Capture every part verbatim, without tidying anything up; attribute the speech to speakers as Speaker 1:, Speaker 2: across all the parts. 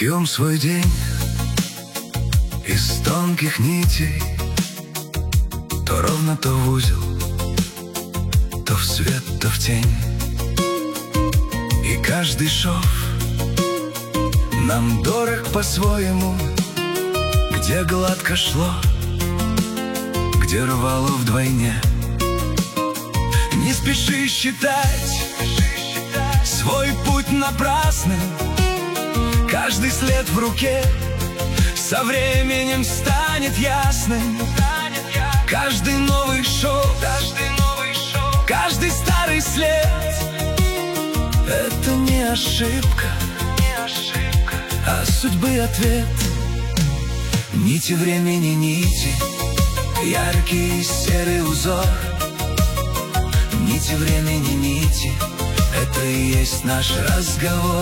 Speaker 1: Шьем свой день из тонких нитей, то ровно, то в узел, то в свет, то в тень. И каждый шов нам дорог по-своему, где гладко шло, где рвало вдвойне. Не спеши считать свой путь напрасным, каждый след в руке со временем станет ясным. Каждый новый шов, каждый новый шов, каждый старый след — это не ошибка, не ошибка, а судьбы ответ. Нити времени, нити, яркий серый узор. Нити времени, нити, это и есть наш разговор.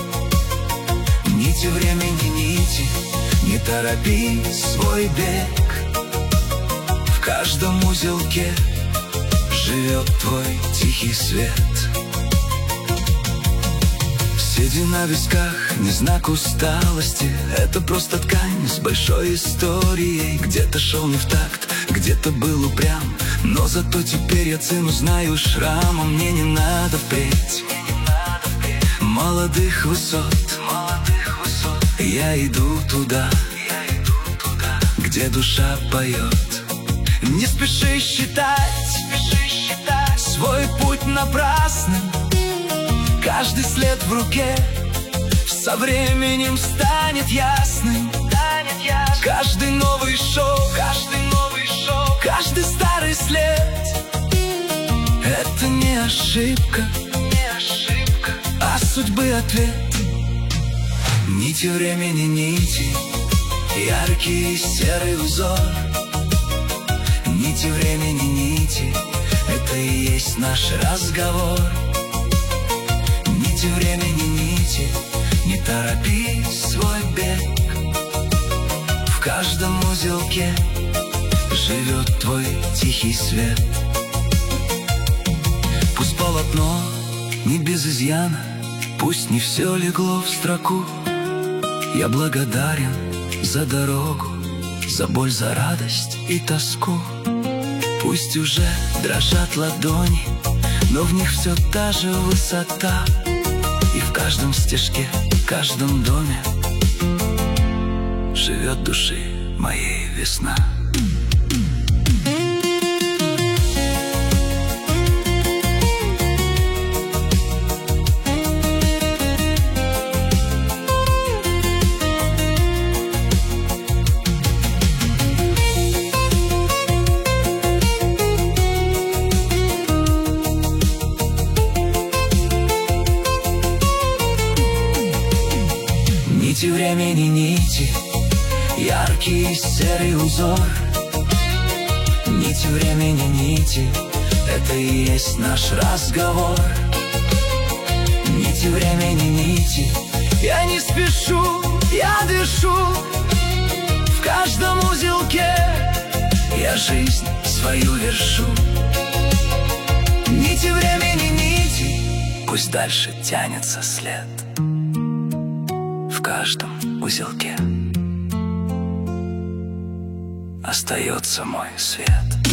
Speaker 1: Нити времени, нити, не торопи свой бег. В каждом узелке живет твой тихий свет. Седина на висках, не знак усталости, это просто ткань с большой историей. Где-то шел не в такт, где-то был упрям, но зато теперь я цену знаю шрамом. Мне не надо впредь молодых высот, молодых высот. Я иду туда, я иду туда, где душа поет. Не спеши считать, спеши считать свой путь напрасным. Каждый след в руке со временем станет ясным, станет ясным. Каждый новый шов, каждый новый шов, каждый старый след — это не ошибка, не ошибка, а судьбы ответ. Нити времени, нити, яркий серый узор. Нити времени, нити, это и есть наш разговор. Нити времени, нити, не торопи свой бег. В каждом узелке живет твой тихий свет. Пусть полотно не без изъяна, пусть не все легло в строку. Я благодарен за дорогу, за боль, за радость и тоску. Пусть уже дрожат ладони, но в них все та же высота. И в каждом стежке, в каждом доме живет души моей весна. Нити времени, нити, яркий серый узор. Нити времени, нити, это и есть наш разговор. Нити времени, нити, я не спешу, я дышу. В каждом узелке я жизнь свою вершу. Нити времени, нити, пусть дальше тянется след. В каждом узелке остается мой свет.